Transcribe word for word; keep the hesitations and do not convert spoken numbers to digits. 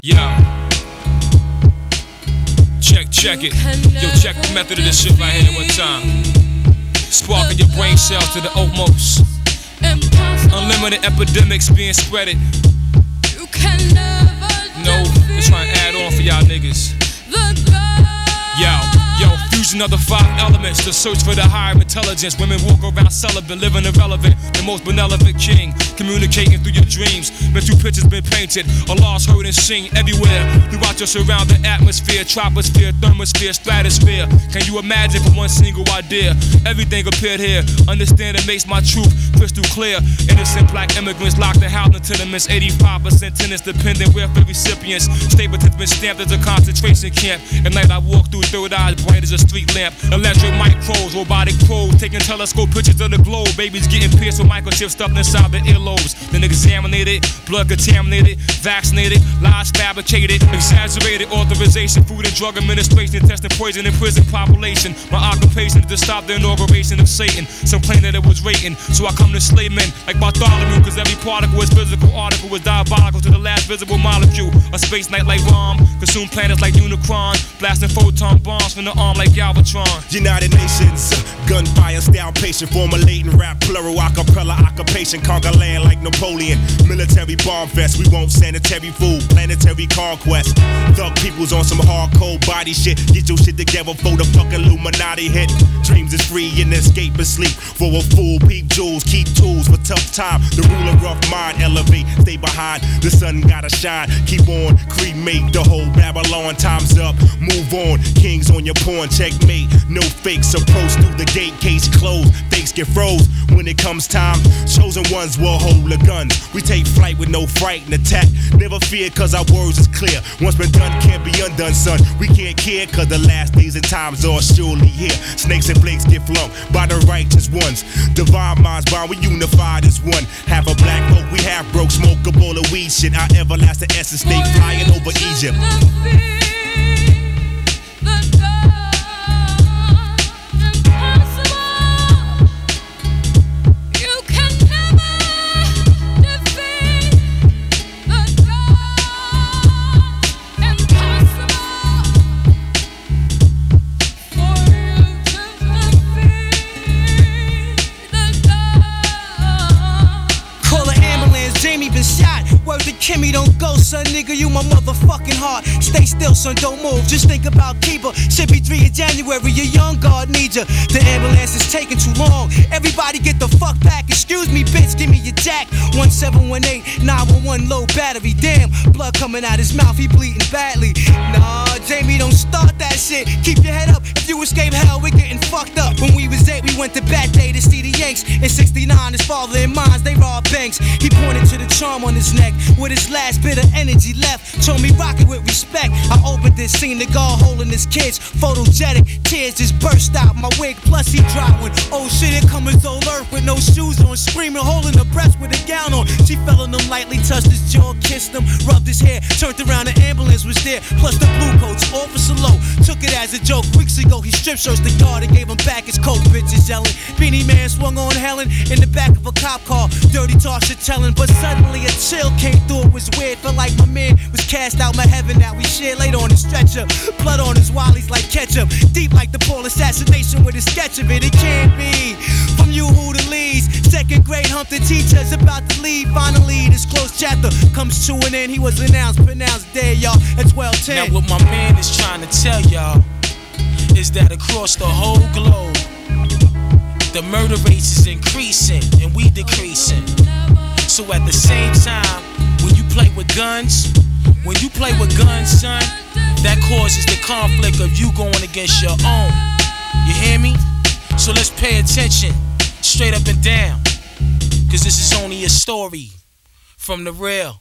Yo, check, check it. Yo, check the method of this shit right here one time. Sparking your brain cells to the utmost. Unlimited epidemics being spreaded. No, just trying to add on for y'all niggas. Yo, yo, fusion of the five elements. The search for the higher intelligence. Women walk around celibate, living irrelevant. The most benevolent king, communicating through your dreams. Mental pictures been painted, Allah's heard and seen everywhere. Throughout your surrounding atmosphere, troposphere, thermosphere, stratosphere. Can you imagine for one single idea? Everything appeared here. Understanding makes my truth crystal clear. Innocent black immigrants locked in housing tenements. eighty-five percent tenants dependent welfare recipients. Stapleton's been stamped as a concentration camp. At night I walk through third eyes bright as a street lamp. Electric micros, robotic probes, taking telescope pictures of the globe. Babies getting pierced with microchips stuffed inside their earlobes. Then examinated, blood contaminated, vaccinated, lies fabricated, exaggerated authorization, food and drug administration, testing poison in prison population. My occupation is to stop the inauguration of Satan. Some claim that it was rating, so I come to slay men like Bartholomew, cause every particle is physical, article is diabolical to the last visible molecule. A space night like Rom, consume planets like Unicron, blasting photon bombs from the arm like Galvatron. United Nations, gunfire style patient, formulating rap, plural acapella occupation, conquer land like Napoleon. Military bomb fest, we want sanitary food, planetary conquest. Thug people's on some hardcore body shit. Get your shit together for the fucking Illuminati hit. Dreams is free and escape and sleep. For a fool, peep jewels, keep tools for tough time. The ruler rough mind, elevate, stay behind. The sun gotta shine, keep on, cremate the whole Babylon. Time's up, move on. Kings on your pawn, checkmate. No fakes, approach through the gate, case closed. Fakes get froze when it comes time. Chosen ones will hold the guns. We take flight with no fright and attack. Never fear cause our words is clear. Once been done can't be undone, son. We can't care cause the last days and times are surely here. Snakes and flakes get flung by the righteous ones. Divine minds bound, we unified as one. Half a black folk, we half broke, smoke a bowl of weed shit. Our everlasting essence stay flying over Egypt. Word to Kimmy, don't go, son, nigga, you my motherfucking heart. Stay still, son, don't move, just think about Kiba. Should be three in January, your young guard needs ya. The ambulance is taking too long, everybody get the fuck back. Excuse me, bitch, give me your jack. One seven one eight, nine one one, low battery. Damn, blood coming out his mouth, he bleeding badly. Nah, Jamie, don't start that shit. Keep your head up, if you escape hell, we're getting fucked up. When we was eight, we went to Bat Day to see the Yanks. In sixty-nine, his father and mines, they robbed banks. He pointed to the charm on his neck with his last bit of energy left. Told me rock it with respect. I opened this, seen the guard holding his kids. Photogenic, tears just burst out my wig. Plus he dropped when, oh shit, here come his old earth with no shoes on. Screaming, holding her breast with a gown on. She fell on him lightly, touched his jaw, kissed him, rubbed his hair. Turned around, the ambulance was there. Plus the blue coats, Officer Low took it as a joke. Weeks ago, he strip searched the guard and gave him back his coat. Bitches yelling. Beanie Man swung on Helen in the back of a cop car. Dirty talk shit telling, but suddenly a chill came through. It was weird, felt like my man was cast out my heaven. Now we share laid on his stretcher. Blood on his wallies like ketchup. Deep like the Paul assassination with a sketch of it. It can't be from you who the leads. Second grade hump the teachers about to leave. Finally, this close chapter comes to an end. He was announced, pronounced dead, y'all, at twelve ten. Now what my man is trying to tell y'all is that across the whole globe, the murder rate is increasing and we decreasing. So at the same time, when you play with guns, when you play with guns, son, that causes the conflict of you going against your own. You hear me? So let's pay attention, straight up and down, cause this is only a story from the real.